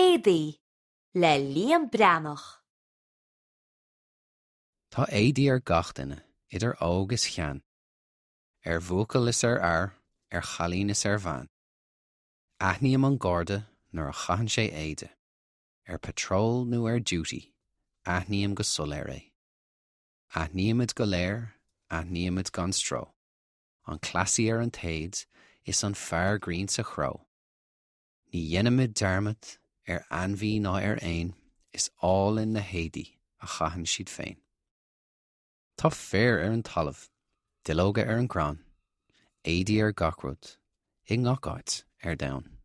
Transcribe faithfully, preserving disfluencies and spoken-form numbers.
éadaí le Liam Breanach. Tá éadaí ar gach duine, idir óg is cheann. Ar bhuacail is ar air, ar chalín is ar bhean. Aithníam an gcáirde nuair a chaitheann sé éide. Ar patrol nó ar duty, aithníam go sul ar é. Aithníamid go léir, aithníamid gan stró. An clasaí ar an taid is an fear grian sa chró. Ní dhéanamid dermot ar anmhí ná ar aon, is all in na héadaí a chaitheann siad féin. Tá fér ar an talamh, duilleoga ar an grán, éadaí ar gach rud, i ngach áit ar domhan.